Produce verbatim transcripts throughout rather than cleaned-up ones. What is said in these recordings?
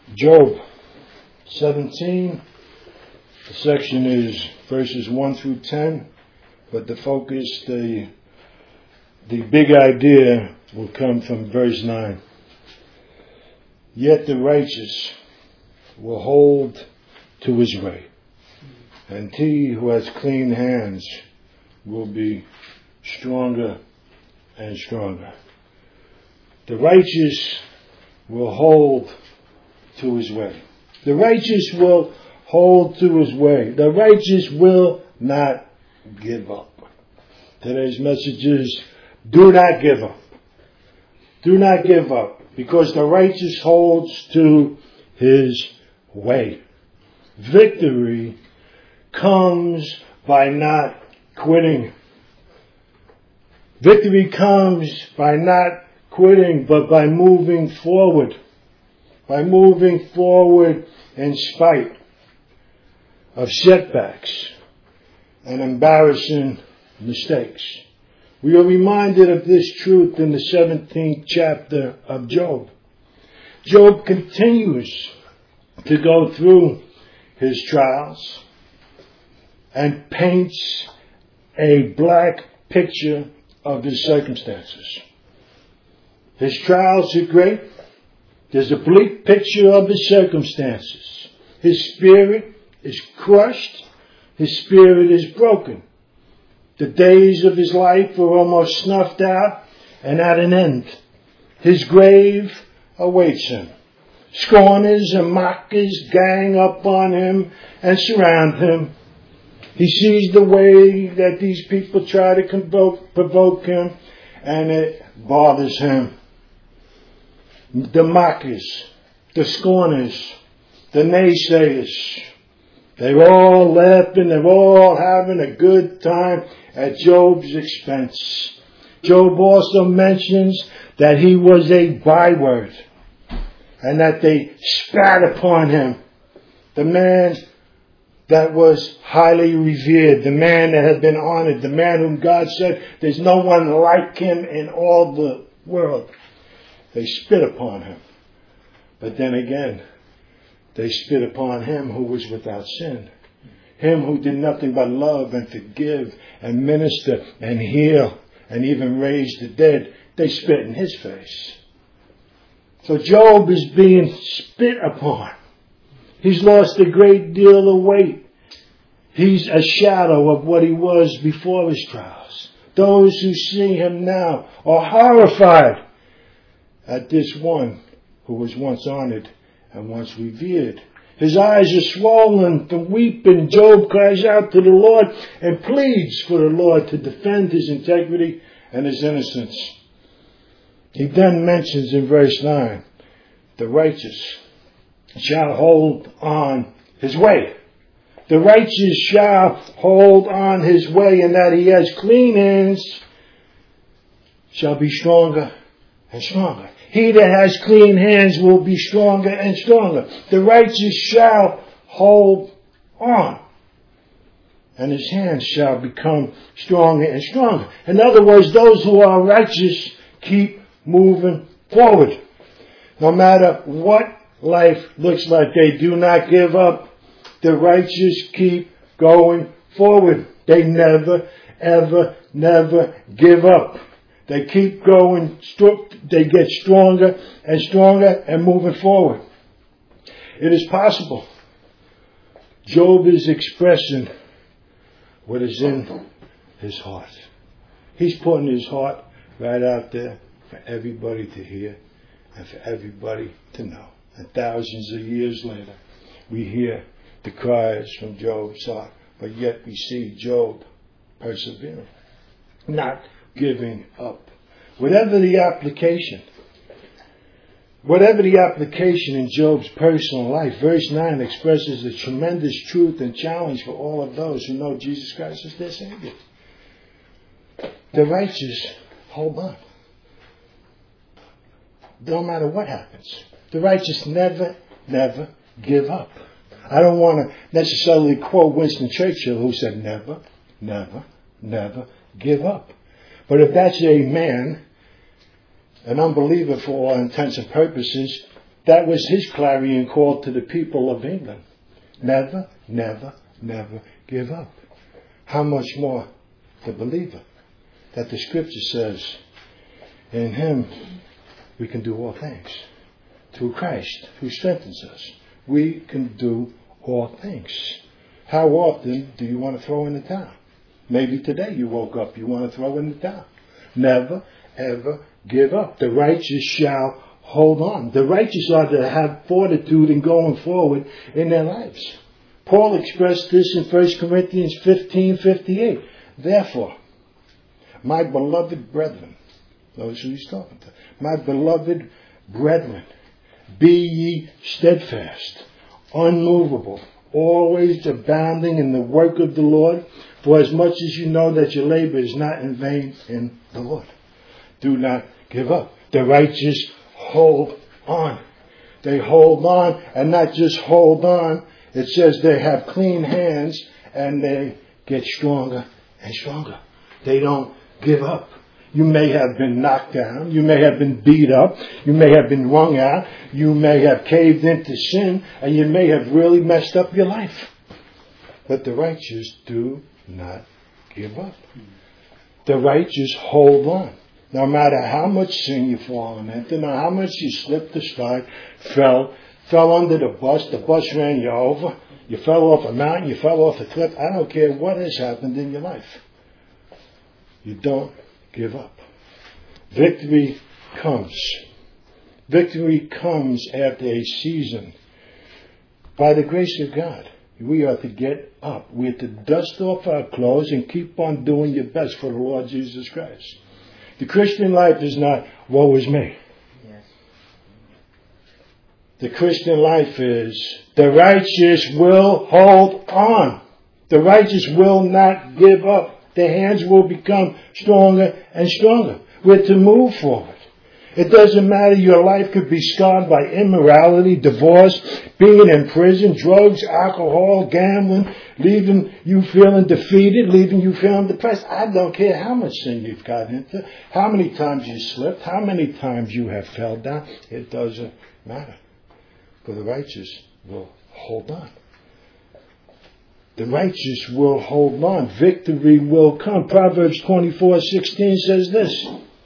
Job seventeen, the section is verses one through ten, but the focus, the, the big idea will come from verse nine. Yet the righteous will hold to his way, and he who has clean hands will be stronger and stronger. The righteous will hold to his way. The righteous will hold to his way. The righteous will not give up. Today's message is, do not give up. Do not give up, because the righteous holds to his way. Victory comes by not quitting. Victory comes by not quitting, but by moving forward. By moving forward in spite of setbacks and embarrassing mistakes. We are reminded of this truth in the seventeenth chapter of Job. Job continues to go through his trials and paints a black picture of his circumstances. His trials are great. There's a bleak picture of his circumstances. His spirit is crushed. His spirit is broken. The days of his life are almost snuffed out and at an end. His grave awaits him. Scorners and mockers gang up on him and surround him. He sees the way that these people try to provoke, provoke him, and it bothers him. The mockers, the scorners, the naysayers, they're all laughing, they're all having a good time at Job's expense. Job also mentions that he was a byword and that they spat upon him. The man that was highly revered, the man that had been honored, the man whom God said there's no one like him in all the world. They spit upon him. But then again, they spit upon him who was without sin. Him who did nothing but love and forgive and minister and heal and even raise the dead. They spit in his face. So Job is being spit upon. He's lost a great deal of weight. He's a shadow of what he was before his trials. Those who see him now are horrified at this one who was once honored and once revered. His eyes are swollen from weeping. Job cries out to the Lord and pleads for the Lord to defend his integrity and his innocence. He then mentions in verse nine, the righteous shall hold on his way. The righteous shall hold on his way, and that he has clean hands shall be stronger and stronger. He that has clean hands will be stronger and stronger. The righteous shall hold on, and his hands shall become stronger and stronger. In other words, those who are righteous keep moving forward. No matter what life looks like, they do not give up. The righteous keep going forward. They never, ever, never give up. They keep going, they get stronger and stronger and moving forward. It is possible. Job is expressing what is in his heart. He's putting his heart right out there for everybody to hear and for everybody to know. And thousands of years later, we hear the cries from Job's heart, but yet we see Job persevering, not giving up. Whatever the application, whatever the application in Job's personal life, verse nine expresses a tremendous truth and challenge for all of those who know Jesus Christ as their Savior. The righteous hold on. No matter what happens. The righteous never, never give up. I don't want to necessarily quote Winston Churchill, who said never, never, never give up. But if that's a man, an unbeliever for all intents and purposes, That was his clarion call to the people of England. Never, never, never give up. How much more the believer? That the scripture says, in him we can do all things. Through Christ, who strengthens us. We can do all things. How often do you want to throw in the towel? Maybe today you woke up, you want to throw in the towel. Never, ever give up. The righteous shall hold on. The righteous are to have fortitude in going forward in their lives. Paul expressed this in First Corinthians fifteen fifty-eight. Therefore, my beloved brethren, those who he's talking to, my beloved brethren, be ye steadfast, unmovable, always abounding in the work of the Lord, for as much as you know that your labor is not in vain in the Lord. Do not give up. The righteous hold on. They hold on, and not just hold on. It says they have clean hands, and they get stronger and stronger. They don't give up. You may have been knocked down. You may have been beat up. You may have been wrung out. You may have caved into sin, and you may have really messed up your life. But the righteous do not give up. The righteous hold on. No matter how much sin you've fallen into, no matter how much you slipped or slide, fell, fell under the bus, the bus ran you over, you fell off a mountain, you fell off a cliff. I don't care what has happened in your life. You don't give up. Victory comes. Victory comes after a season. By the grace of God, we are to get up. We are to dust off our clothes and keep on doing your best for the Lord Jesus Christ. The Christian life is not, woe is me. Yes. The Christian life is, the righteous will hold on. The righteous will not give up. Their hands will become stronger and stronger. We're to move forward. It doesn't matter. Your life could be scarred by immorality, divorce, being in prison, drugs, alcohol, gambling, leaving you feeling defeated, leaving you feeling depressed. I don't care how much sin you've got into, how many times you slipped, how many times you have fell down. It doesn't matter. For the righteous will hold on. The righteous will hold on. Victory will come. Proverbs twenty-four sixteen says this.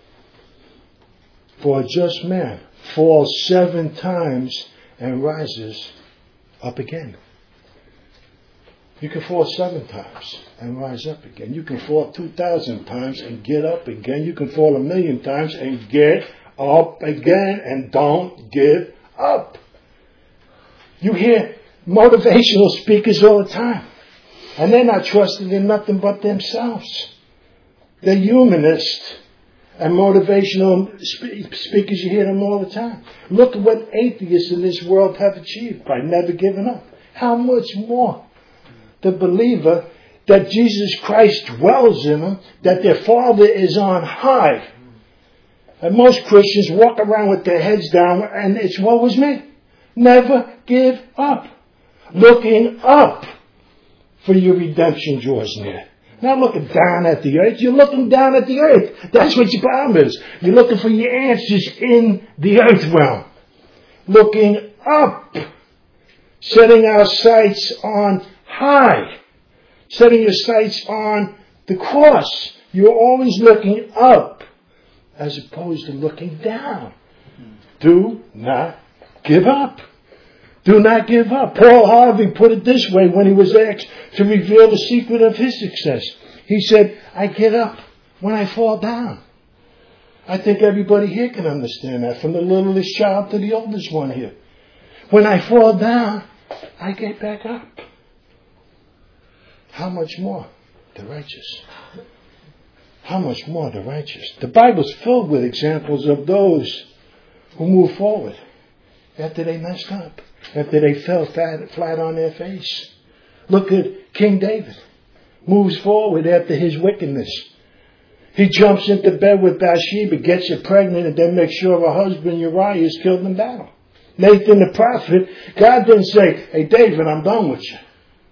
For a just man falls seven times and rises up again. You can fall seven times and rise up again. You can fall two thousand times and get up again. You can fall a million times and get up again, and don't give up. You hear motivational speakers all the time, and they're not trusting in nothing but themselves. They're humanists. And motivational speakers, you hear them all the time. Look at what atheists in this world have achieved by never giving up. How much more the believer that Jesus Christ dwells in them, that their Father is on high. And most Christians walk around with their heads down, and it's woe is me. Never give up. Looking up, for your redemption draws near. Not looking down at the earth. You're looking down at the earth. That's what your problem is. You're looking for your answers in the earth realm. Looking up. Setting our sights on high. Setting your sights on the cross. You're always looking up as opposed to looking down. Do not give up. Do not give up. Paul Harvey put it this way when he was asked to reveal the secret of his success. He said, I get up when I fall down. I think everybody here can understand that, from the littlest child to the oldest one here. When I fall down, I get back up. How much more the righteous? How much more the righteous? The Bible's filled with examples of those who move forward after they messed up. After they fell flat, flat on their face. Look at King David. Moves forward after his wickedness. He jumps into bed with Bathsheba, gets her pregnant, and then makes sure her husband Uriah is killed in battle. Nathan the prophet, God didn't say, hey David, I'm done with you.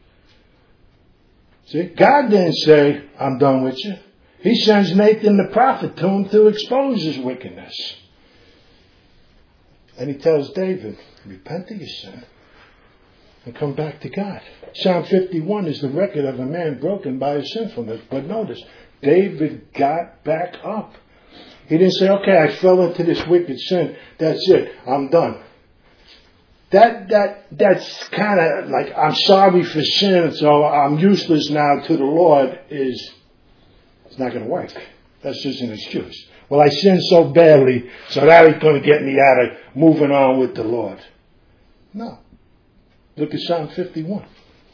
See, God didn't say, I'm done with you. He sends Nathan the prophet to him to expose his wickedness. And he tells David, repent of your sin and come back to God. Psalm fifty-one is the record of a man broken by his sinfulness. But notice, David got back up. He didn't say, okay, I fell into this wicked sin. That's it. I'm done. That that that's kind of like, I'm sorry for sin, so I'm useless now to the Lord, is it's not going to work. That's just an excuse. Well, I sinned so badly, so that ain't going to get me out of moving on with the Lord. No. Look at Psalm fifty-one.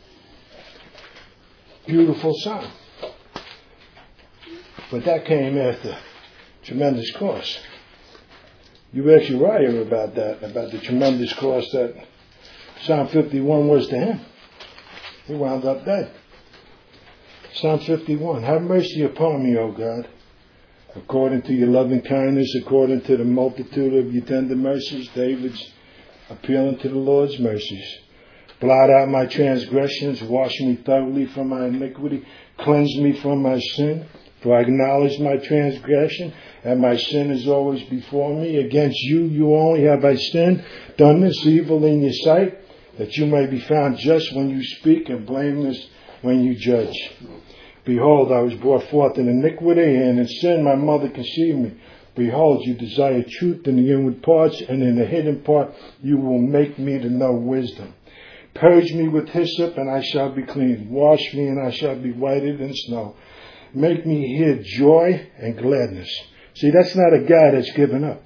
Beautiful psalm. But that came after tremendous cross. You asked Uriah about that, about the tremendous cross that Psalm fifty-one was to him. He wound up dead. Psalm fifty-one. Have mercy upon me, O God, according to your loving kindness, according to the multitude of your tender mercies. David's appealing to the Lord's mercies. Blot out my transgressions, wash me thoroughly from my iniquity, cleanse me from my sin. For I acknowledge my transgression, and my sin is always before me. Against you, you only have I sinned, done this evil in your sight, that you may be found just when you speak and blameless when you judge. Behold, I was brought forth in iniquity, and in sin my mother conceived me. Behold, you desire truth in the inward parts, and in the hidden part you will make me to know wisdom. Purge me with hyssop, and I shall be clean. Wash me, and I shall be whiter than snow. Make me hear joy and gladness. See, that's not a guy that's given up.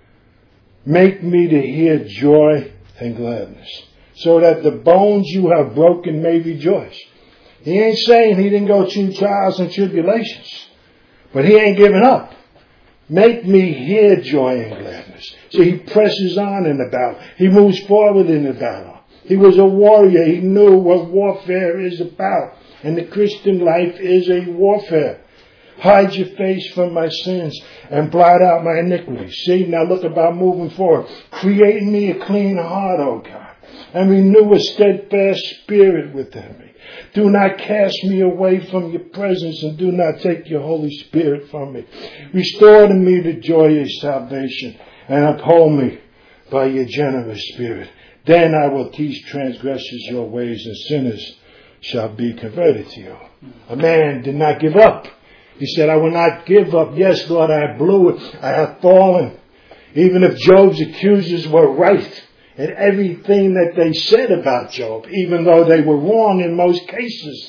Make me to hear joy and gladness, so that the bones you have broken may rejoice. He ain't saying he didn't go through trials and tribulations, but he ain't giving up. Make me hear joy and gladness. So he presses on in the battle. He moves forward in the battle. He was a warrior. He knew what warfare is about. And the Christian life is a warfare. Hide your face from my sins and blot out my iniquities. See, now look about moving forward. Create in me a clean heart, O God, and renew a steadfast spirit within me. Do not cast me away from your presence, and do not take your Holy Spirit from me. Restore to me the joy of salvation, and uphold me by your generous spirit. Then I will teach transgressors your ways, and sinners shall be converted to you. A man did not give up. He said, I will not give up. Yes, Lord, I blew it. I have fallen. Even if Job's accusers were right in everything that they said about Job, even though they were wrong in most cases,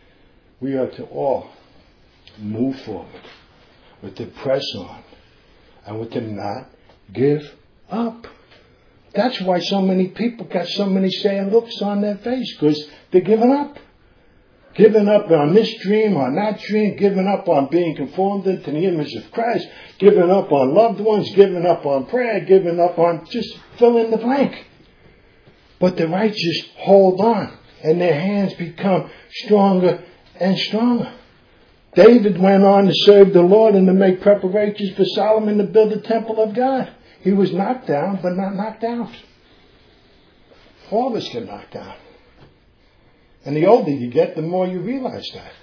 we are to all move forward with to press on and with to not give up. That's why so many people got so many sad looks on their face, because they're giving up. Giving up on this dream, on that dream, giving up on being conformed into the image of Christ, giving up on loved ones, giving up on prayer, giving up on just fill in the blank. But the righteous hold on, and their hands become stronger and stronger. David went on to serve the Lord and to make preparations for Solomon to build the temple of God. He was knocked down, but not knocked out. All of us get knocked down. And the older you get, the more you realize that.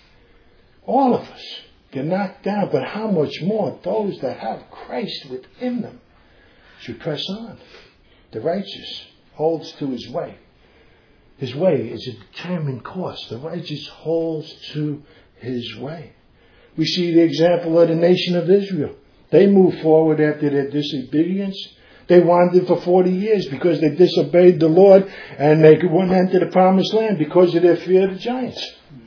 All of us get knocked down, but how much more those that have Christ within them should press on. The righteous holds to his way. His way is a determined course. The righteous holds to his way. We see the example of the nation of Israel. They moved forward after their disobedience. They wandered for forty years because they disobeyed the Lord, and they wouldn't enter the promised land because of their fear of the giants.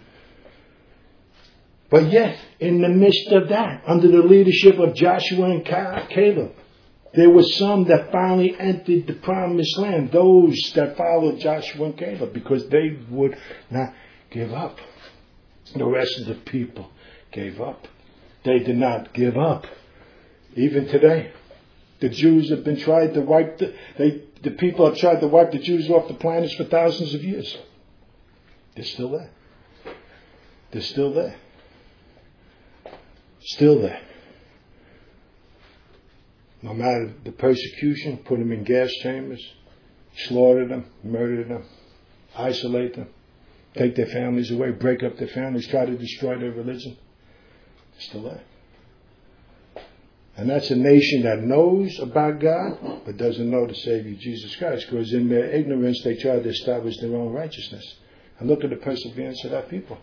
But yet, in the midst of that, under the leadership of Joshua and Caleb, there were some that finally entered the promised land. Those that followed Joshua and Caleb, because they would not give up. The rest of the people gave up. They did not give up. Even today, the Jews have been tried to wipe the, they, the people have tried to wipe the Jews off the planet for thousands of years. They're still there. They're still there. Still there. No matter the persecution, put them in gas chambers, slaughter them, murder them, isolate them, take their families away, break up their families, try to destroy their religion. They're still there. And that's a nation that knows about God, but doesn't know the Savior, Jesus Christ, because in their ignorance, they tried to establish their own righteousness. And look at the perseverance of that people.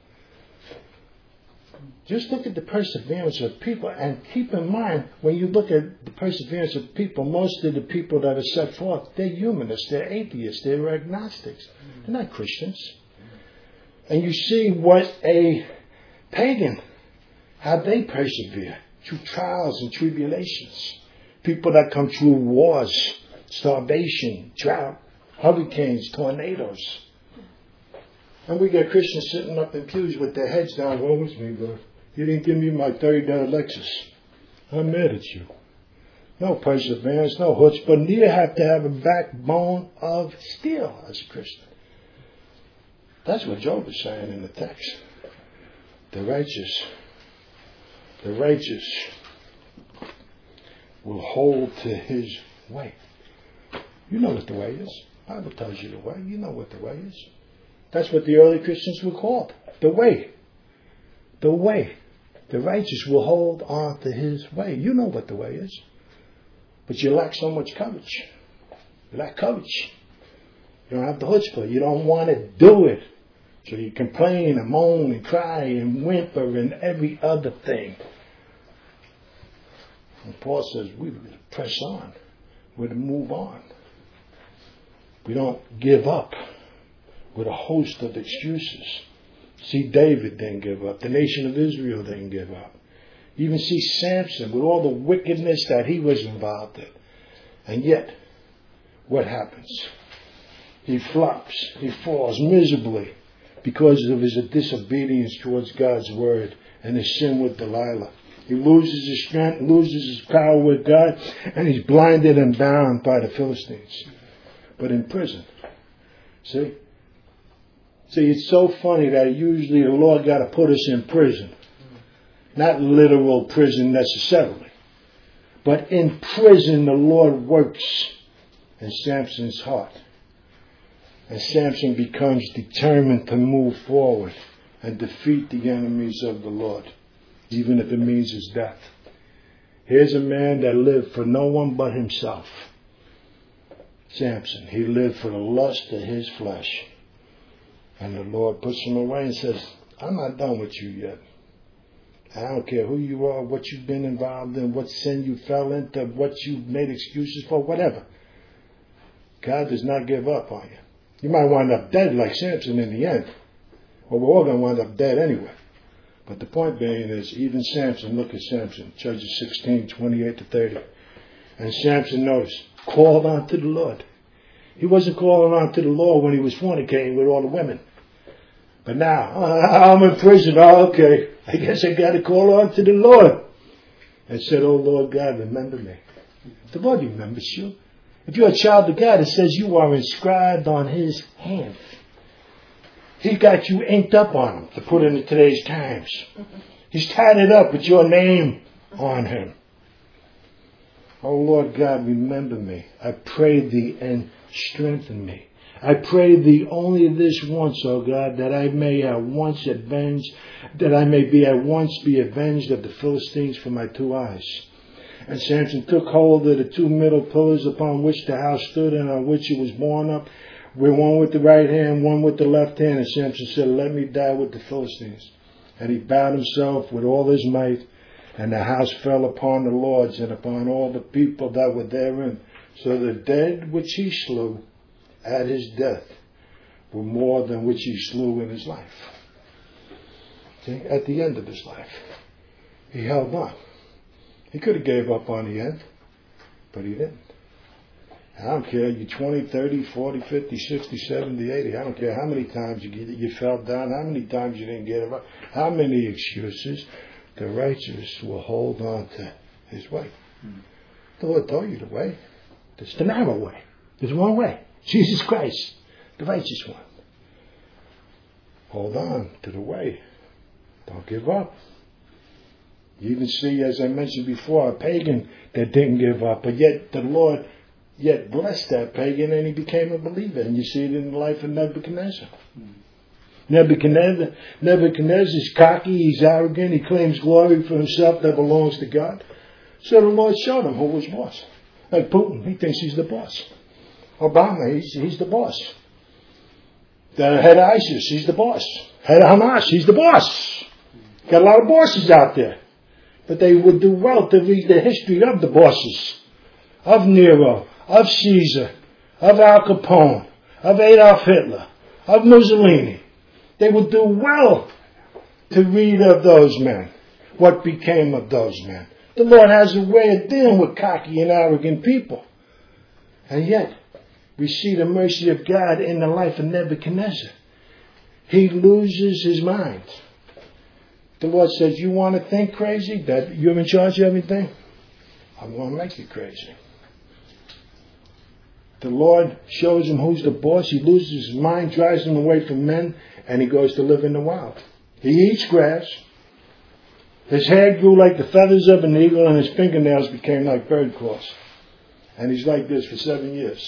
Just look at the perseverance of people, and keep in mind, when you look at the perseverance of people, most of the people that are set forth, they're humanists, they're atheists, they're agnostics. They're not Christians. And you see what a pagan, how they persevere through trials and tribulations. People that come through wars, starvation, drought, hurricanes, tornadoes. And we got Christians sitting up in pews with their heads down. Woe is me, Lord. You didn't give me my thirty dollar Lexus. I'm mad at you. No perseverance, no chutzpah, but neither have to have a backbone of steel as a Christian. That's what Job is saying in the text. The righteous, the righteous will hold to his way. You know what the way is. The Bible tells you the way. You know what the way is. That's what the early Christians were called. The way. The way. The righteous will hold on to his way. You know what the way is. But you lack so much courage. You lack courage. You don't have the chutzpah. You don't want to do it. So you complain and moan and cry and whimper and every other thing. And Paul says we press on. We're to move on. We don't give up with a host of excuses. See, David didn't give up. The nation of Israel didn't give up. You even see Samson with all the wickedness that he was involved in. And yet, what happens? He flops. He falls miserably because of his disobedience towards God's word and his sin with Delilah. He loses his strength, loses his power with God, and he's blinded and bound by the Philistines. But in prison. See? See, it's so funny that usually the Lord got to put us in prison. Not literal prison necessarily. But in prison the Lord works in Samson's heart. And Samson becomes determined to move forward and defeat the enemies of the Lord, even if it means his death. Here's a man that lived for no one but himself. Samson. He lived for the lust of his flesh. And the Lord puts him away and says, I'm not done with you yet. I don't care who you are, what you've been involved in, what sin you fell into, what you've made excuses for, whatever. God does not give up on you. You might wind up dead like Samson in the end. Well, we're all going to wind up dead anyway. But the point being is, even Samson, look at Samson, Judges sixteen, twenty-eight to thirty. And Samson, notice, called on to the Lord. He wasn't calling on to the Lord when he was fornicating with all the women. But now, I'm in prison. Oh, okay. I guess I got to call on to the Lord. And said, oh, Lord God, remember me. The Lord remembers you. If you're a child of God, it says you are inscribed on his hand. He got you inked up on him, to put into today's times. He's tied it up with your name on him. Oh, Lord God, remember me. I pray thee and strengthen me. I pray thee only this once, O God, that I may at once avenge, that I may be at once be avenged of the Philistines for my two eyes. And Samson took hold of the two middle pillars upon which the house stood and on which it was borne up, with one with the right hand, one with the left hand. And Samson said, let me die with the Philistines. And he bowed himself with all his might, and the house fell upon the lords and upon all the people that were therein. So the dead which he slew at his death were more than which he slew in his life. See, at the end of his life, he held on. He could have gave up on the end, but he didn't. I don't care, you're twenty, thirty, forty, fifty, sixty, seventy, eighty. I don't care how many times you, you fell down, how many times you didn't get it right, how many excuses. The righteous will hold on to his way. Hmm. The Lord told you the way. There's the narrow way. There's one way. Jesus Christ, the righteous one. Hold on to the way. Don't give up. You even see, as I mentioned before, a pagan that didn't give up, but yet the Lord yet blessed that pagan and he became a believer. And you see it in the life of Nebuchadnezzar. Hmm. Nebuchadnezzar, Nebuchadnezzar is cocky, he's arrogant, he claims glory for himself that belongs to God. So the Lord showed him who was boss. Like Putin, he thinks he's the boss. Obama, he's, he's the boss. The head of ISIS, he's the boss. Head of Hamas, he's the boss. Got a lot of bosses out there. But they would do well to read the history of the bosses. Of Nero, of Caesar, of Al Capone, of Adolf Hitler, of Mussolini. They would do well to read of those men. What became of those men. The Lord has a way of dealing with cocky and arrogant people. And yet, we see the mercy of God in the life of Nebuchadnezzar. He loses his mind. The Lord says, you want to think crazy? That you're in charge of everything? I'm going to make you crazy. The Lord shows him who's the boss. He loses his mind, drives him away from men, and he goes to live in the wild. He eats grass. His hair grew like the feathers of an eagle, and his fingernails became like bird claws. And he's like this for seven years.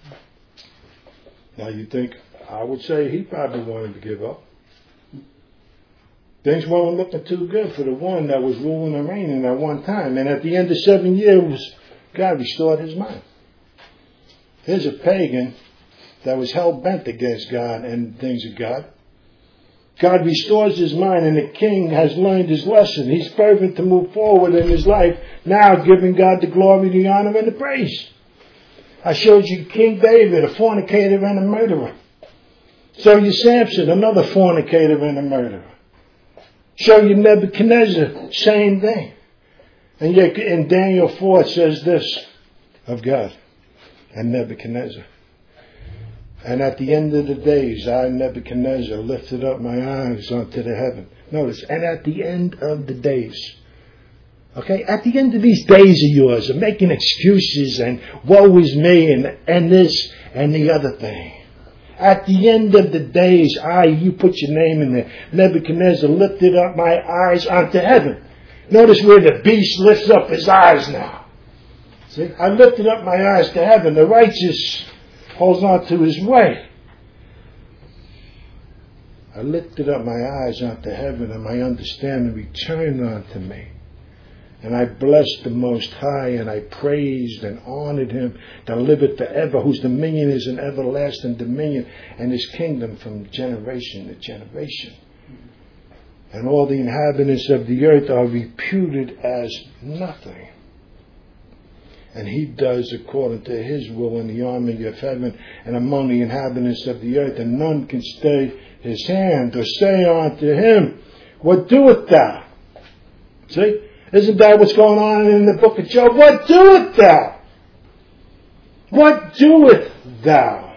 Now you think, I would say he probably wanted to give up. Things weren't looking too good for the one that was ruling and reigning at one time. And at the end of seven years, God restored his mind. Here's a pagan that was hell-bent against God and things of God. God restores his mind, and the king has learned his lesson. He's fervent to move forward in his life, now giving God the glory, the honor, and the praise. I showed you King David, a fornicator and a murderer. Show you Samson, another fornicator and a murderer. Show you Nebuchadnezzar, same thing. And yet in Daniel four it says this of God and Nebuchadnezzar. And at the end of the days, I, Nebuchadnezzar, lifted up my eyes unto the heaven. Notice, and at the end of the days. Okay, at the end of these days of yours, of making excuses and woe is me and, and this and the other thing. At the end of the days, I, you put your name in there, Nebuchadnezzar lifted up my eyes unto heaven. Notice where the beast lifts up his eyes now. See, I lifted up my eyes to heaven. The righteous holds on to his way. I lifted up my eyes unto heaven, and my understanding returned unto me. And I blessed the Most High, and I praised and honored him that liveth forever, whose dominion is an everlasting dominion, and his kingdom from generation to generation. And all the inhabitants of the earth are reputed as nothing. And he does according to his will in the army of heaven and among the inhabitants of the earth, and none can stay his hand or say unto him, what doest thou? See? Isn't that what's going on in the book of Job? What doest thou? What doest thou?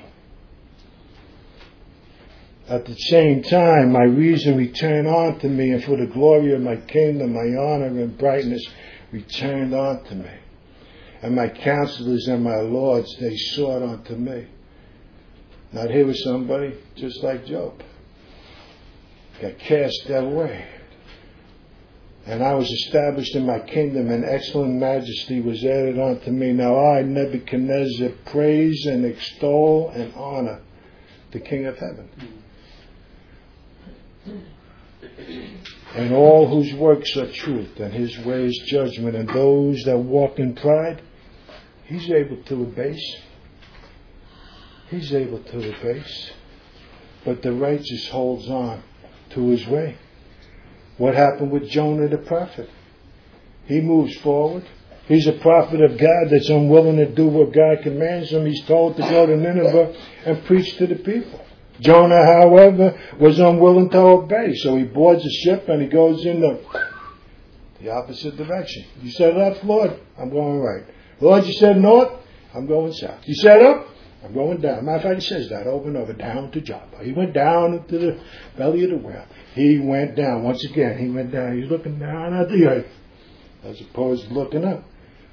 At the same time, my reason returned unto me, and for the glory of my kingdom, my honor and brightness returned unto me. And my counselors and my lords, they sought unto me. Not here was somebody just like Job. Got cast away. And I was established in my kingdom, and excellent majesty was added unto me. Now I, Nebuchadnezzar, praise and extol and honor the King of heaven. And all whose works are truth, and his ways judgment, and those that walk in pride, he's able to abase. He's able to abase. But the righteous holds on to his way. What happened with Jonah the prophet? He moves forward. He's a prophet of God that's unwilling to do what God commands him. He's told to go to Nineveh and preach to the people. Jonah, however, was unwilling to obey. So he boards a ship and he goes in the, the opposite direction. You said left, Lord? I'm going right. Lord, you said north? I'm going south. You said up? I'm going down. Matter of fact, he says that over and over, down to Joppa. He went down into the belly of the whale. He went down. Once again, he went down. He's looking down at the earth as opposed to looking up.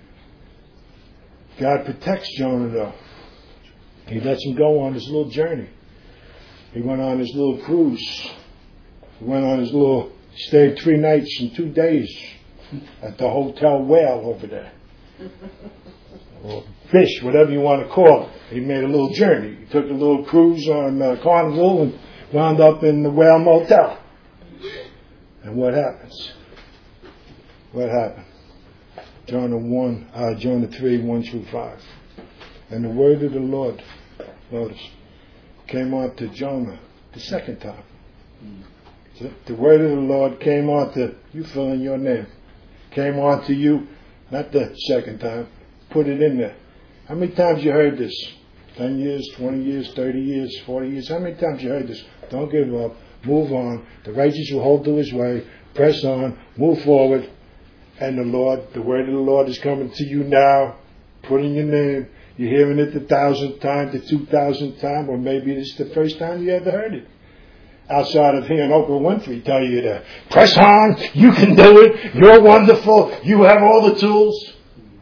God protects Jonah, though. He lets him go on his little journey. He went on his little cruise. He went on his little, stayed three nights and two days at the Hotel Whale over there. Or fish, whatever you want to call it. He made a little journey. He took a little cruise on uh, Carnival and wound up in the Whale Motel. And what happens? What happened? Jonah one, uh, Jonah three, one through five. And the word of the Lord, notice, came on to Jonah the second time. So the word of the Lord came on to, you fill in your name, came on to you, not the second time, put it in there. How many times you heard this? ten years, twenty years, thirty years, forty years. How many times you heard this? Don't give up. Move on. The righteous will hold to his way. Press on. Move forward. And the Lord, the word of the Lord is coming to you now. Put in your name. You're hearing it the thousandth time, the two thousandth time, or maybe this is the first time you ever heard it. Outside of hearing Oprah Winfrey tell you to press on. You can do it. You're wonderful. You have all the tools.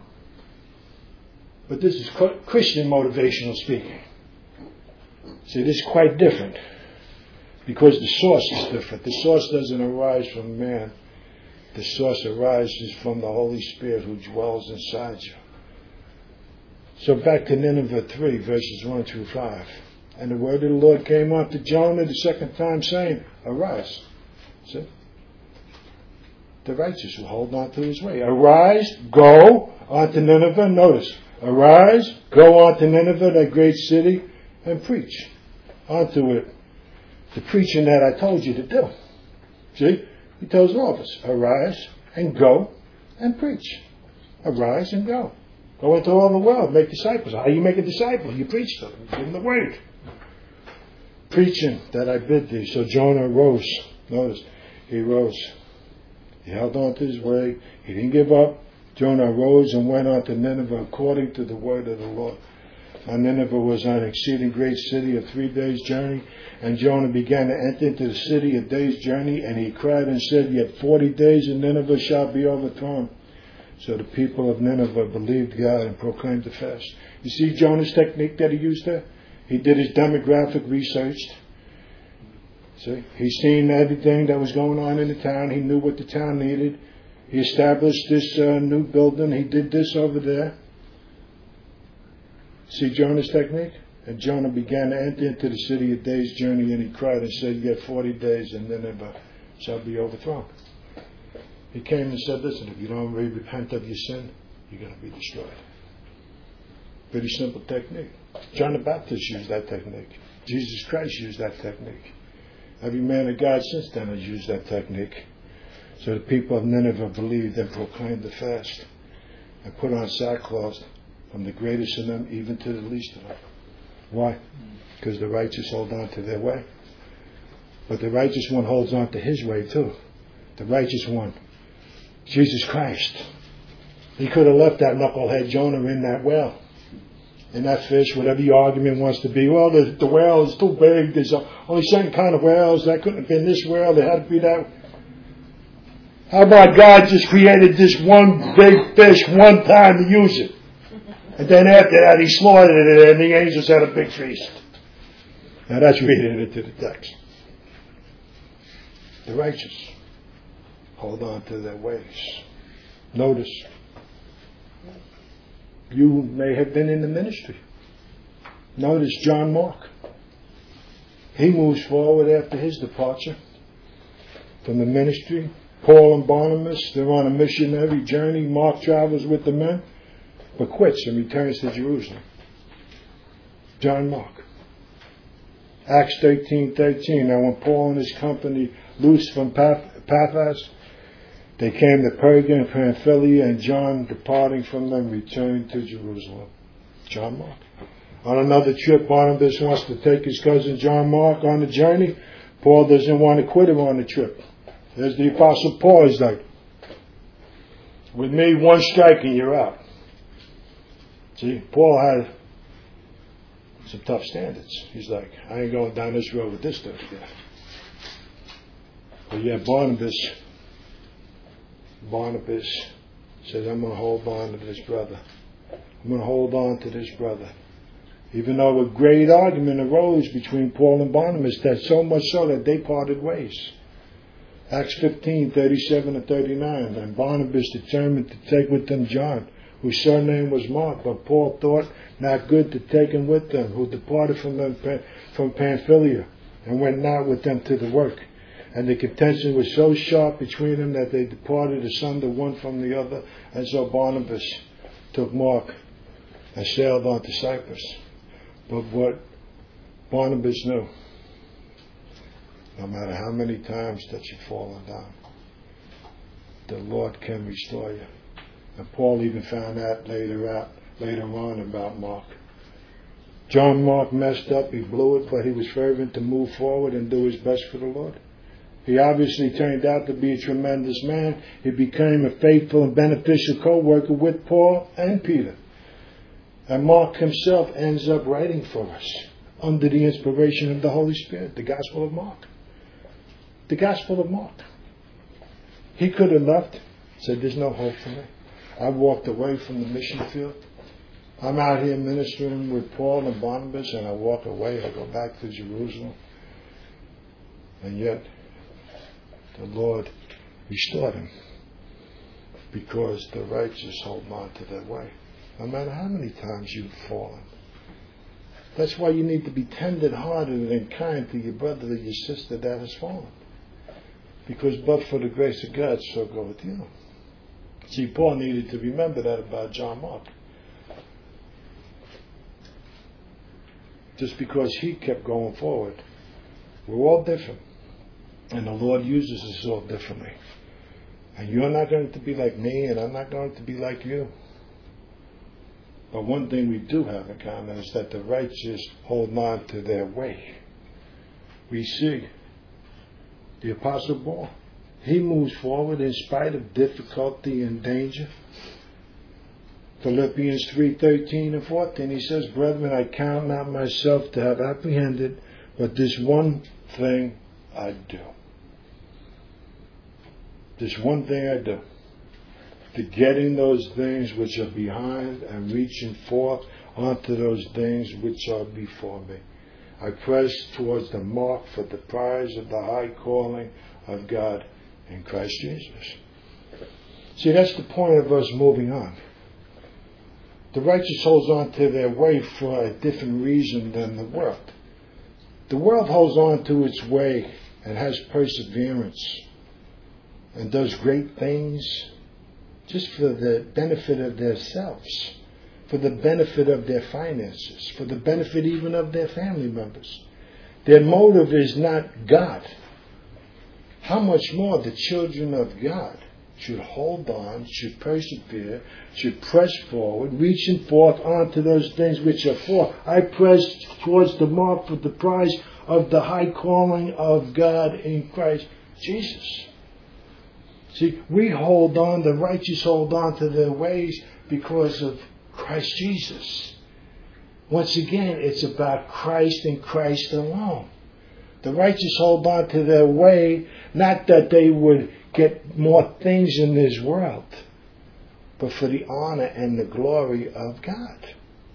But this is Christian motivational speaking. See, this is quite different because the source is different. The source doesn't arise from man. The source arises from the Holy Spirit who dwells inside you. So back to Nineveh three, verses one through five. And the word of the Lord came unto Jonah the second time, saying, arise. See? The righteous will hold on to his way. Arise, go unto Nineveh. Notice. Arise, go on to Nineveh, that great city, and preach unto it the preaching that I told you to do. See? He tells all of us, arise and go and preach. Arise and go. Go into all the world, make disciples. How do you make a disciple? You preach to them. You give them the word. Preaching that I bid thee. So Jonah rose. Notice, he rose. He held on to his way. He didn't give up. Jonah arose and went on to Nineveh according to the word of the Lord. Now Nineveh was an exceeding great city, a three days' journey. And Jonah began to enter into the city a day's journey. And he cried and said, yet forty days and Nineveh shall be overthrown. So the people of Nineveh believed God and proclaimed the fast. You see Jonah's technique that he used there? He did his demographic research. See? He seen everything that was going on in the town. He knew what the town needed. He established this uh, new building. He did this over there. See Jonah's technique? And Jonah began to enter into the city a day's journey, and he cried and said, yet forty days and Nineveh shall be overthrown. He came and said, listen, if you don't repent of your sin, you're going to be destroyed. Pretty simple technique. John the Baptist used that technique. Jesus Christ used that technique. Every man of God since then has used that technique. So the people of Nineveh believed and proclaimed the fast and put on sackcloth from the greatest of them even to the least of them. Why? Because the righteous hold on to their way. But the righteous one holds on to his way too. The righteous one, Jesus Christ. He could have left that knucklehead Jonah in that well. In that fish, whatever your argument wants to be. Well, the, the whale is too big. There's only certain kind of whales. That couldn't have been this whale. There had to be that. How about God just created this one big fish one time to use it? And then after that, he slaughtered it and the angels had a big feast. Now that's reading it to the text. The righteous hold on to their ways. Notice, you may have been in the ministry. Notice John Mark. He moves forward after his departure from the ministry. Paul and Barnabas, they're on a missionary journey. Mark travels with the men, but quits and returns to Jerusalem. John Mark. Acts thirteen thirteen. Now when Paul and his company loosed from Paphos, they came to Perga and Pamphylia, and John, departing from them, returned to Jerusalem. John Mark. On another trip, Barnabas wants to take his cousin John Mark on the journey. Paul doesn't want to quit him on the trip. There's the Apostle Paul. He's like, with me, one strike and you're out. See, Paul had some tough standards. He's like, I ain't going down this road with this stuff again. But yeah, Barnabas, Barnabas says, I'm going to hold on to this brother. I'm going to hold on to this brother. Even though a great argument arose between Paul and Barnabas, that so much so that they parted ways. Acts fifteen, thirty-seven and thirty-nine. And Barnabas determined to take with them John, whose surname was Mark, but Paul thought not good to take him with them, who departed from them from Pamphylia, and went not with them to the work. And the contention was so sharp between them that they departed asunder one from the other. And so Barnabas took Mark and sailed on to Cyprus. But what Barnabas knew, no matter how many times that you've fallen down, the Lord can restore you. And Paul even found out later out, later on about Mark. John Mark messed up, he blew it, but he was fervent to move forward and do his best for the Lord. He obviously turned out to be a tremendous man. He became a faithful and beneficial co-worker with Paul and Peter. And Mark himself ends up writing for us under the inspiration of the Holy Spirit, the Gospel of Mark. The Gospel of Mark. He could have left, said, there's no hope for me. I walked away from the mission field. I'm out here ministering with Paul and Barnabas, and I walk away. I go back to Jerusalem. And yet, the Lord restored him, because the righteous hold on to their way, no matter how many times you've fallen. That's why you need to be tender-hearted and kind to your brother or your sister that has fallen. Because but for the grace of God, so go with you. See, Paul needed to remember that about John Mark. Just because he kept going forward. We're all different. And the Lord uses us all differently. And you're not going to be like me, and I'm not going to be like you. But one thing we do have in common is that the righteous hold on to their way. We see the Apostle Paul. He moves forward in spite of difficulty and danger. Philippians three thirteen and fourteen, he says, Brethren, I count not myself to have apprehended, but this one thing I do. This one thing I do. Forgetting those things which are behind and reaching forth onto those things which are before me. I press towards the mark for the prize of the high calling of God in Christ Jesus. See, that's the point of us moving on. The righteous holds on to their way for a different reason than the world. The world holds on to its way and has perseverance and does great things just for the benefit of themselves, for the benefit of their finances, for the benefit even of their family members. Their motive is not God. How much more the children of God should hold on, should persevere, should press forward, reaching forth onto those things which are for. I press towards the mark for the prize of the high calling of God in Christ Jesus. See, we hold on, the righteous hold on to their ways because of Christ Jesus. Once again, it's about Christ and Christ alone. The righteous hold on to their way, not that they would get more things in this world, but for the honor and the glory of God.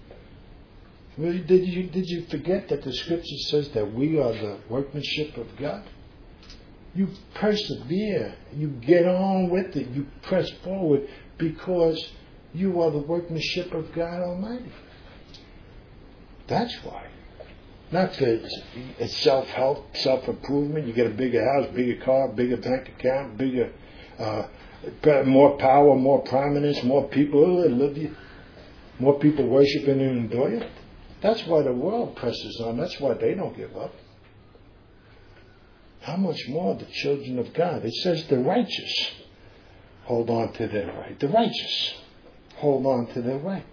Did you, did you forget that the scripture says that we are the workmanship of God? You persevere, you get on with it, you press forward because you are the workmanship of God Almighty. That's why. Not for it's self-help, self-improvement. You get a bigger house, bigger car, bigger bank account, bigger, uh, more power, more prominence, more people that love you, more people worshiping and adore you. That's why the world presses on. That's why they don't give up. How much more the children of God? It says the righteous hold on to their right. The righteous hold on to their way.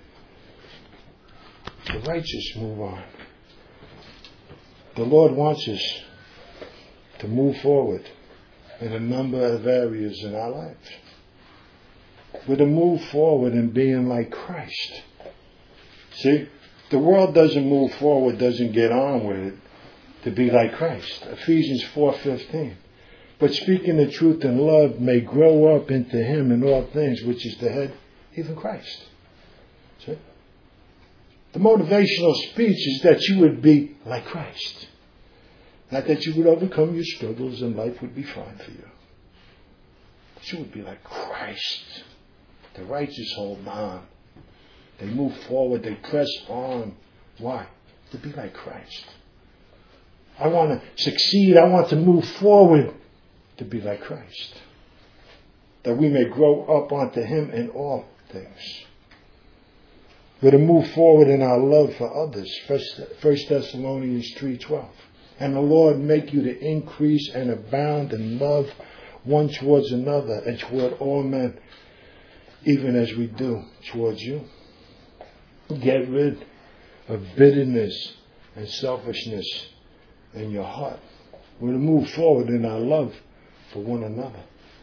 The righteous move on. The Lord wants us to move forward in a number of areas in our lives. We're to move forward in being like Christ. See, the world doesn't move forward, doesn't get on with it to be like Christ. Ephesians four fifteen. But speaking the truth in love may grow up into Him in all things, which is the head, even Christ. See? The motivational speech is that you would be like Christ. Not that you would overcome your struggles and life would be fine for you. But you would be like Christ. The righteous hold on. They move forward. They press on. Why? To be like Christ. I want to succeed. I want to move forward to be like Christ, that we may grow up onto Him in all things. We're to move forward in our love for others. First Thessalonians three twelve. And the Lord make you to increase and abound in love one towards another and toward all men, even as we do towards you. Get rid of bitterness and selfishness in your heart. We're to move forward in our love for one another.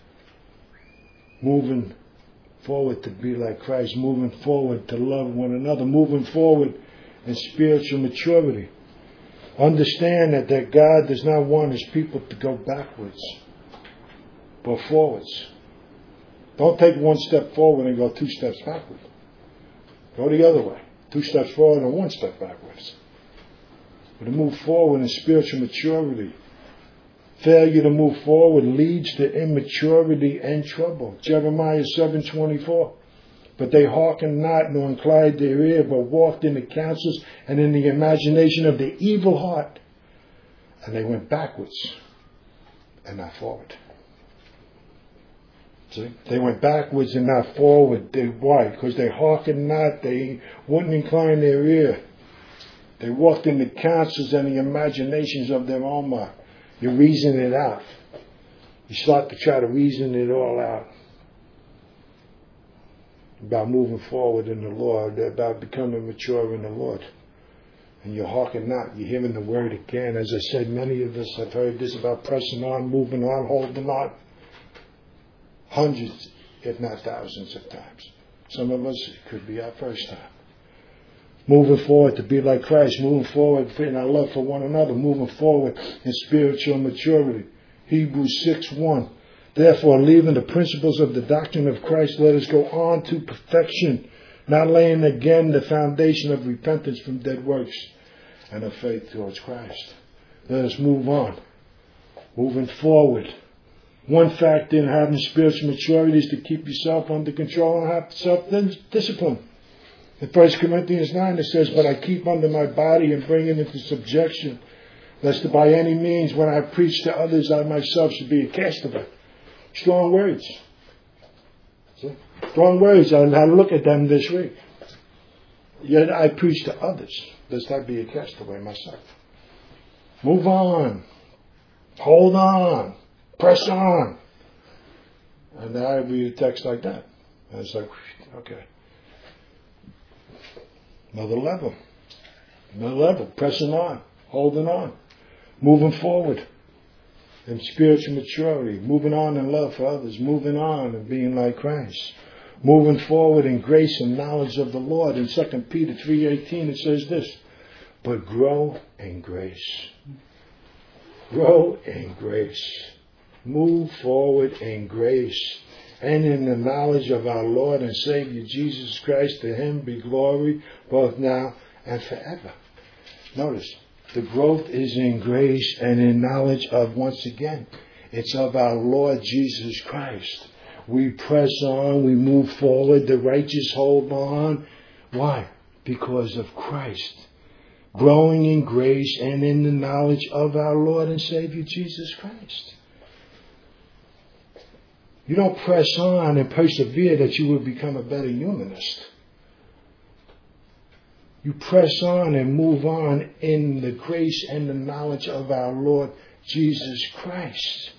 Moving forward to be like Christ. Moving forward to love one another. Moving forward in spiritual maturity. Understand that, that God does not want His people to go backwards, but forwards. Don't take one step forward and go two steps backward. Go the other way. Two steps forward and one step backwards. But to move forward in spiritual maturity. Failure to move forward leads to immaturity and trouble. Jeremiah seven twenty-four. But they hearkened not, nor inclined their ear, but walked in the counsels and in the imagination of the evil heart. And they went backwards and not forward. See? They went backwards and not forward. They, why? Because they hearkened not, they wouldn't incline their ear. They walked in the counsels and the imaginations of their own mind. You reason it out. You start to try to reason it all out. About moving forward in the Lord, about becoming mature in the Lord. And you hearken not, you're hearing the word again. As I said, many of us have heard this about pressing on, moving on, holding on. Hundreds, if not thousands of times. Some of us, it could be our first time. Moving forward to be like Christ, moving forward in our love for one another, moving forward in spiritual maturity. Hebrews six one. Therefore, leaving the principles of the doctrine of Christ, let us go on to perfection, not laying again the foundation of repentance from dead works and of faith towards Christ. Let us move on, moving forward. One factor in having spiritual maturity is to keep yourself under control and have self-discipline. In First Corinthians nine it says, but I keep under my body and bring it into subjection, lest by any means when I preach to others I myself should be a castaway. Strong words. See? Strong words. I, I look at them this week. Yet I preach to others, lest I be a castaway myself. Move on. Hold on. Press on. And now I read a text like that. And it's like, okay. Another level. Another level. Pressing on. Holding on. Moving forward. In spiritual maturity. Moving on in love for others. Moving on and being like Christ. Moving forward in grace and knowledge of the Lord. In Second Peter three eighteen it says this. But grow in grace. Grow in grace. Move forward in grace and in the knowledge of our Lord and Savior Jesus Christ. To Him be glory both now and forever. Notice, the growth is in grace and in knowledge of, once again, it's of our Lord Jesus Christ. We press on, we move forward, the righteous hold on. Why? Because of Christ. Growing in grace and in the knowledge of our Lord and Savior Jesus Christ. You don't press on and persevere that you will become a better humanist. You press on and move on in the grace and the knowledge of our Lord Jesus Christ.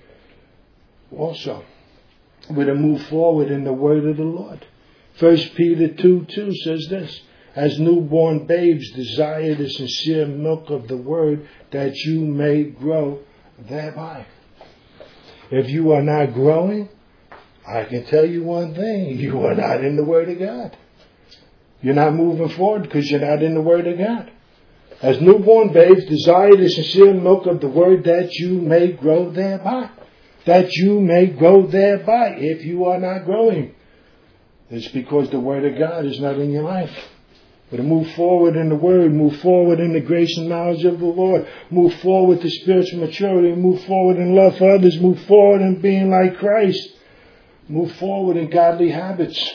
Also, we're to move forward in the word of the Lord. First Peter two two says this. As newborn babes desire the sincere milk of the word that you may grow thereby. If you are not growing, I can tell you one thing. You are not in the Word of God. You're not moving forward because you're not in the Word of God. As newborn babes, desire the sincere milk of the Word that you may grow thereby. That you may grow thereby. If you are not growing, it's because the Word of God is not in your life. But to move forward in the Word, move forward in the grace and knowledge of the Lord, move forward to spiritual maturity, move forward in love for others, move forward in being like Christ, move forward in godly habits.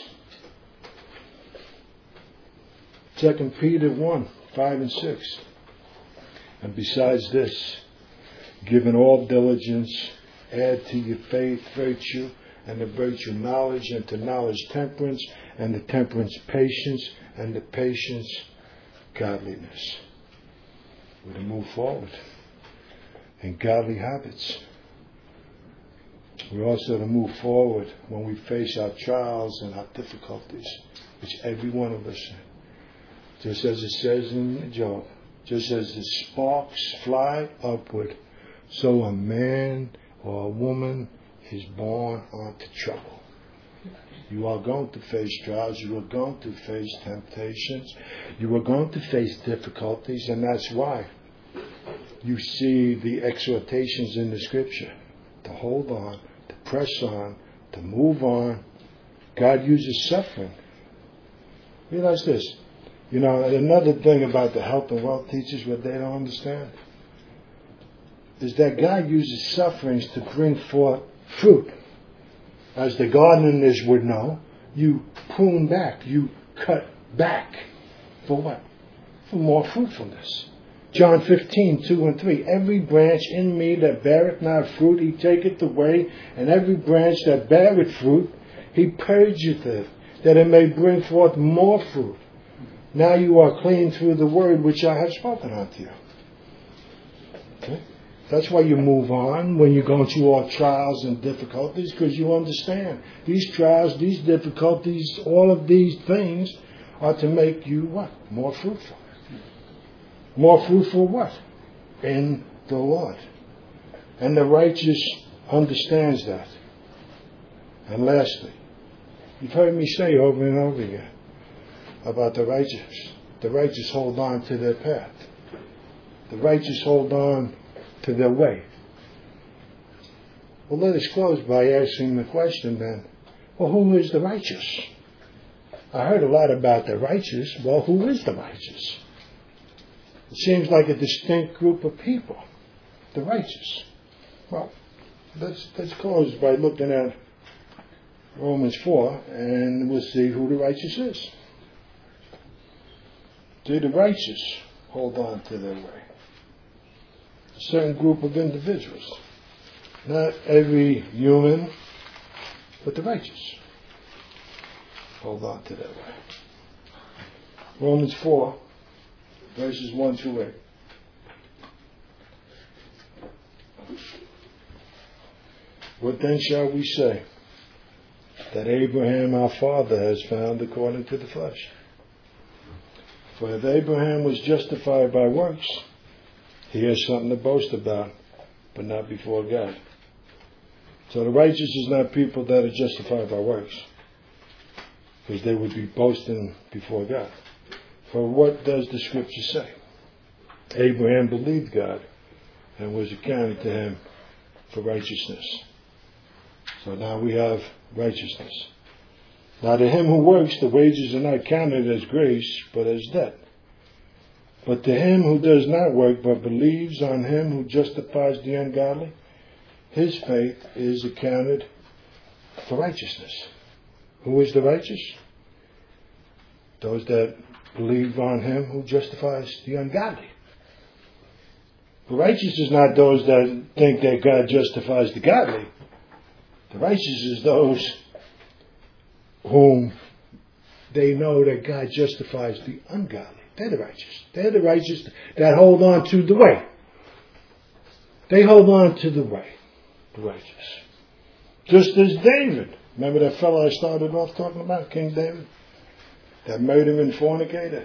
Second Peter one, five and six. And besides this, given all diligence, add to your faith virtue, and the virtue knowledge, and to knowledge temperance, and the temperance patience, and the patience godliness. We're to move forward in godly habits. We're also to move forward when we face our trials and our difficulties, which every one of us, just as it says in Job, just as the sparks fly upward, so a man or a woman is born unto trouble. You are going to face trials. You are going to face temptations. You are going to face difficulties, and that's why you see the exhortations in the Scripture to hold on, to press on, to move on. God uses suffering. Realize this. You know, another thing about the health and wealth teachers, what they don't understand, is that God uses sufferings to bring forth fruit. As the gardeners would know, you prune back, you cut back. For what? For more fruitfulness. John fifteen, two and three. Every branch in me that beareth not fruit, he taketh away, and every branch that beareth fruit, he purgeth it, that it may bring forth more fruit. Now you are clean through the word which I have spoken unto you. Okay? That's why you move on when you're going through all trials and difficulties, because you understand these trials, these difficulties, all of these things are to make you what? More fruitful. More fruitful what? In the Lord. And the righteous understands that. And lastly, you've heard me say over and over again about the righteous. The righteous hold on to their path. The righteous hold on to their way. Well, let us close by asking the question then, well, who is the righteous? I heard a lot about the righteous. Well, who is the righteous? It seems like a distinct group of people, the righteous. Well, let's, let's close by looking at Romans four, and we'll see who the righteous is. See, the righteous hold on to their way. A certain group of individuals. Not every human, but the righteous hold on to their way. Romans four, verses one through eight. What then shall we say? That Abraham our father has found according to the flesh. For if Abraham was justified by works, he has something to boast about, but not before God. So the righteous is not people that are justified by works, because they would be boasting before God. For what does the Scripture say? Abraham believed God and was accounted to him for righteousness. So now we have righteousness. Now to him who works, the wages are not counted as grace, but as debt. But to him who does not work, but believes on him who justifies the ungodly, his faith is accounted for righteousness. Who is the righteous? Those that believe on him who justifies the ungodly. The righteous is not those that think that God justifies the godly. The righteous is those whom they know that God justifies the ungodly. They're the righteous. They're the righteous that hold on to the way. They hold on to the way. The righteous. Just as David. Remember that fellow I started off talking about, King David? That murdering fornicator.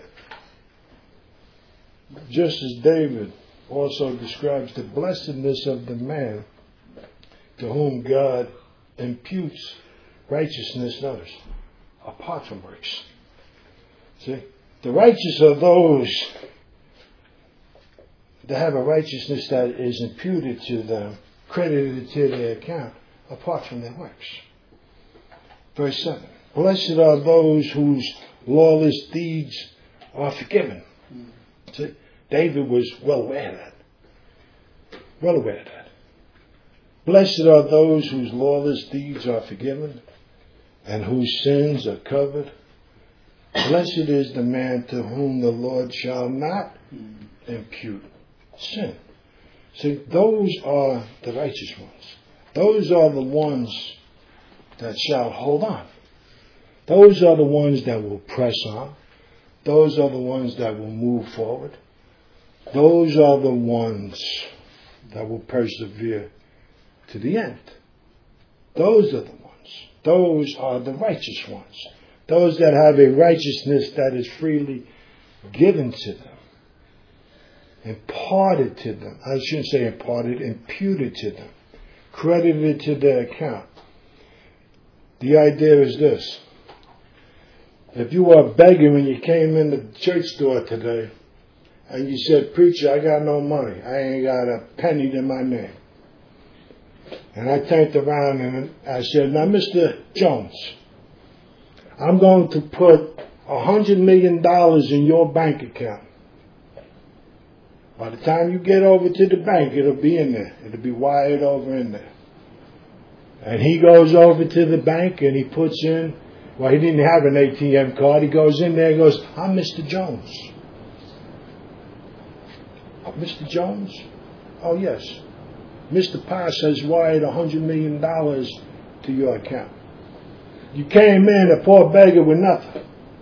Just as David also describes the blessedness of the man to whom God imputes righteousness, notice, apart from works. See? The righteous are those that have a righteousness that is imputed to them, credited to their account, apart from their works. Verse seven. Blessed are those whose lawless deeds are forgiven. See? David was well aware of that. Well aware of that. Blessed are those whose lawless deeds are forgiven and whose sins are covered. Blessed is the man to whom the Lord shall not impute sin. See, those are the righteous ones. Those are the ones that shall hold on. Those are the ones that will press on. Those are the ones that will move forward. Those are the ones that will persevere to the end. Those are the ones. Those are the righteous ones. Those that have a righteousness that is freely given to them. Imparted to them. I shouldn't say imparted, imputed to them. Credited to their account. The idea is this. If you were a beggar and you came in the church door today and you said, "Preacher, I got no money. I ain't got a penny to my name." And I turned around and I said, "Now, Mister Jones, I'm going to put a hundred million dollars in your bank account. By the time you get over to the bank, it'll be in there. It'll be wired over in there." And he goes over to the bank and he puts in, well, he didn't have an A T M card. He goes in there and goes, "I'm Mister Jones." "Oh, Mister Jones? Oh, yes. Mister Pass has wired a hundred million dollars to your account. You came in a poor beggar with nothing.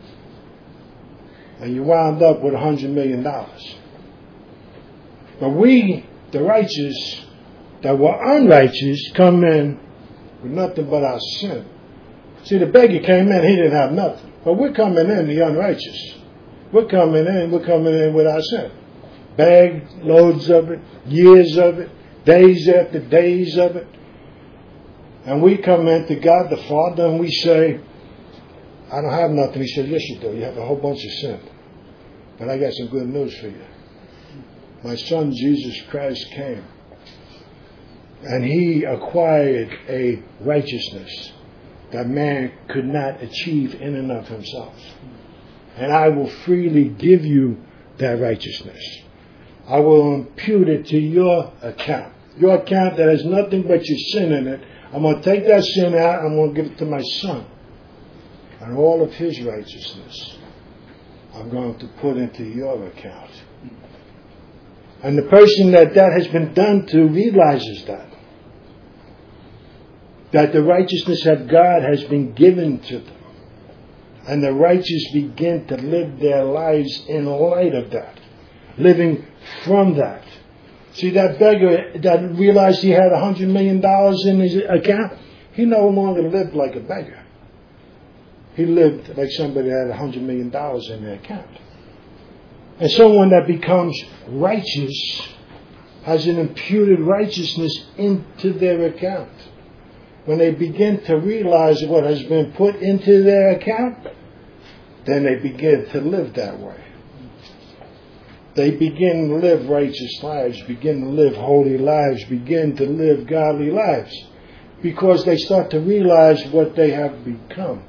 And you wound up with a hundred million dollars. But we, the righteous, that were unrighteous, come in with nothing but our sin. See, the beggar came in, he didn't have nothing. But we're coming in, the unrighteous. We're coming in, we're coming in with our sin. Bag loads of it, years of it, days after days of it. And we come into God the Father and we say, "I don't have nothing." He said, "Yes, you do. You have a whole bunch of sin. But I got some good news for you. My son Jesus Christ came and he acquired a righteousness that man could not achieve in and of himself. And I will freely give you that righteousness. I will impute it to your account. Your account that has nothing but your sin in it. I'm going to take that sin out. I'm going to give it to my son. And all of his righteousness I'm going to put into your account." And the person that that has been done to realizes that. That the righteousness of God has been given to them. And the righteous begin to live their lives in light of that. Living from that. See, that beggar that realized he had a hundred million dollars in his account, he no longer lived like a beggar. He lived like somebody that had a hundred million dollars in their account. And someone that becomes righteous has an imputed righteousness into their account. When they begin to realize what has been put into their account, then they begin to live that way. They begin to live righteous lives, begin to live holy lives, begin to live godly lives, because they start to realize what they have become.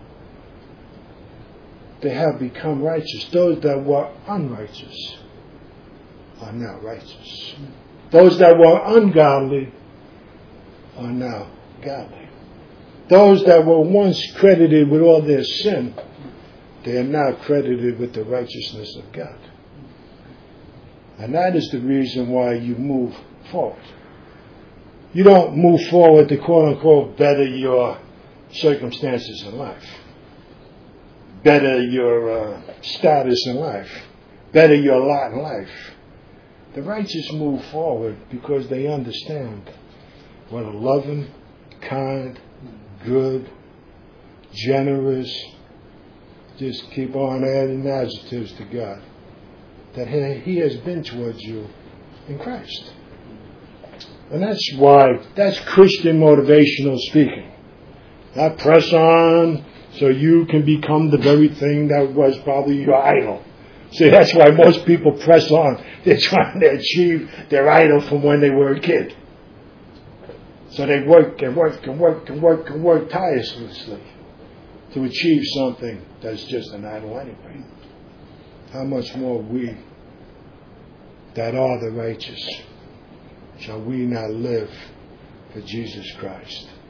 They have become righteous. Those that were unrighteous are now righteous. Those that were ungodly are now godly. Those that were once credited with all their sin, they are now credited with the righteousness of God. And that is the reason why you move forward. You don't move forward to quote-unquote better your circumstances in life. Better your uh, status in life. Better your lot in life. The righteous move forward because they understand what a loving, kind, good, generous, just keep on adding adjectives to God, that he has been towards you in Christ. And that's why, that's Christian motivational speaking. Not press on so you can become the very thing that was probably your idol. See, that's why most people press on. They're trying to achieve their idol from when they were a kid. So they work and work and work and work and work tirelessly to achieve something that's just an idol anyway. How much more we that are the righteous shall we not live for Jesus Christ?